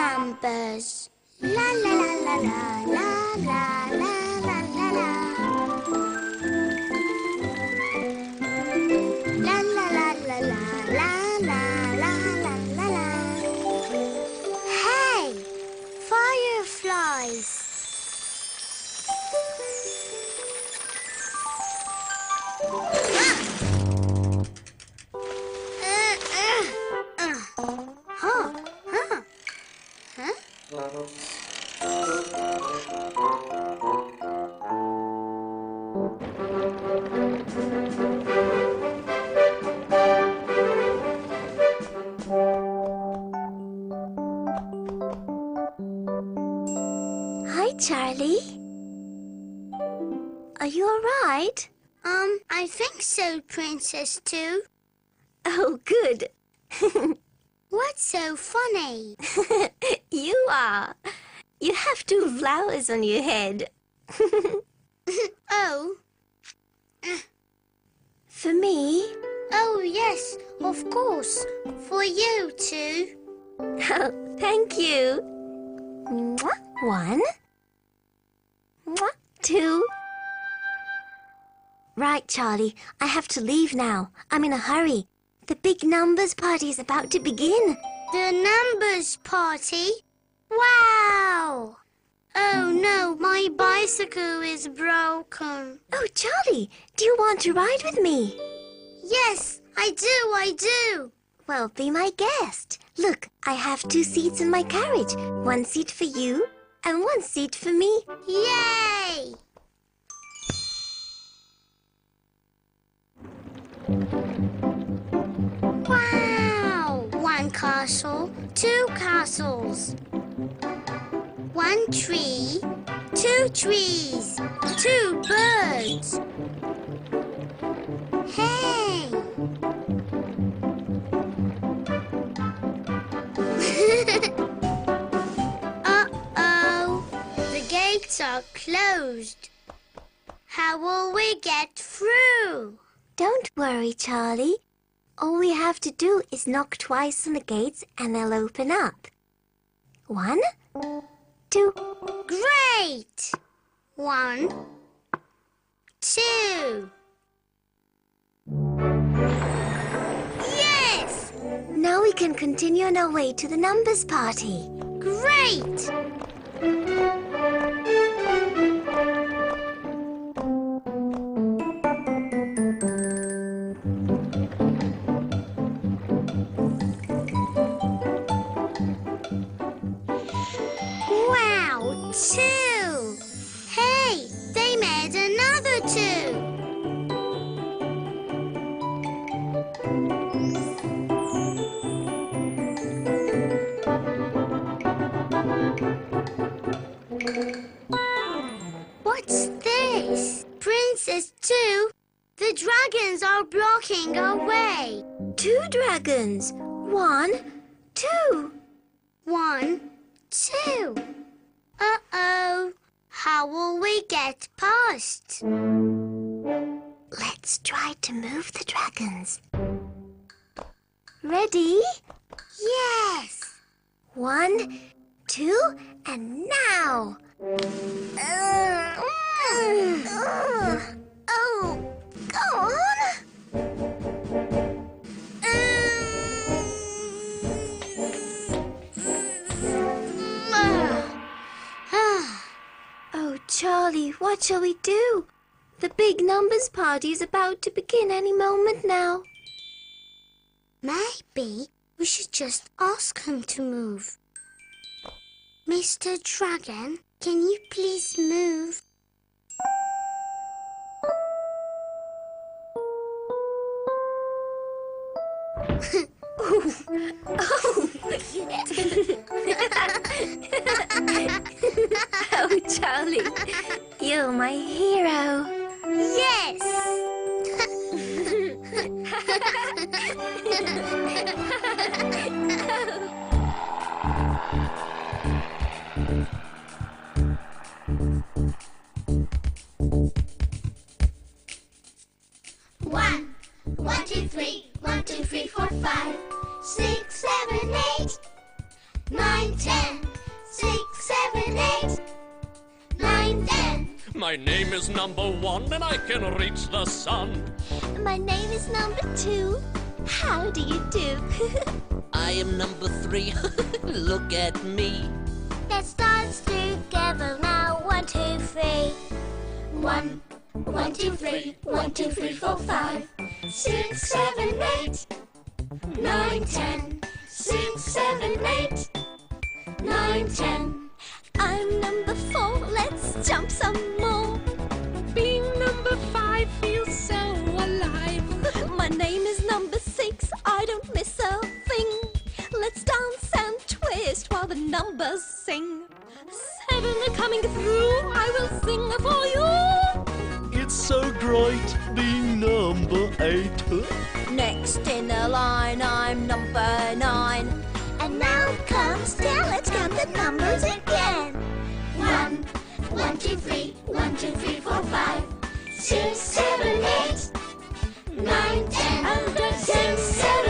numbers. La la la la la la la la la la la. La la la la la la la la la la. Hey! Fireflies! Hi, Charlie. Are you all right? I think so, Princess Two. Oh, good. What's so funny? You are. You have 2 flowers on your head. Oh. For me? Oh, yes, of course. For you too. Oh, thank you. Mwah. 1. Mwah. 2. Right, Charlie. I have to leave now. I'm in a hurry. The big numbers party is about to begin. The numbers party? Wow! Oh no, my bicycle is broken. Oh, Charlie, do you want to ride with me? Yes, I do. Well, be my guest. Look, I have 2 seats in my carriage. 1 seat for you and 1 seat for me. Yay! Wow! 1 castle, 2 castles. 1 tree, 2 trees, 2 birds. Hey! Uh-oh! The gates are closed. How will we get through? Don't worry, Charlie. All we have to do is knock twice on the gates and they'll open up. 1, 2. Great! 1, 2. Yes! Now we can continue on our way to the numbers party. Great! Wow! 2! Hey! They made another 2! What's this? Princess Two, the dragons are blocking our way. 2 dragons. 1, 2. 1, 2. Uh-oh. How will we get past? Let's try to move the dragons. Ready? Yes. 1, 2, and now. Oh, go on. Oh, Charlie, what shall we do? The big numbers party is about to begin any moment now. Maybe we should just ask him to move. Mr. Dragon, can you please move? Oh, Charlie, you're my hero. Yes! 1, 2, 3, 1, 2, 3, 4, 5, 6, 7, 8, 9, 10. My name is number 1 and I can reach the sun. My name is number 2. How do you do? I am number 3. Look at me. Let's dance together now. 1, 2, 3. 1, 1, 2, 3. 1, 2, 3, 4, 5. 6, 7, 8. 9, 10. 6, 7, 8. 9, 10. I'm number 4. Let's jump some more. Being number 5 feels so alive. My name is number 6. I don't miss a thing. Let's dance and twist while the numbers sing. 7 are coming through. I will sing for you. It's so great being number 8. Next in the line, I'm number 9. And now comes 10. Let's count the numbers again. 1, 1, 2, 3. 1, 2, 3, 4, 5. 6, 7, 8. 9, 10. 6, 7,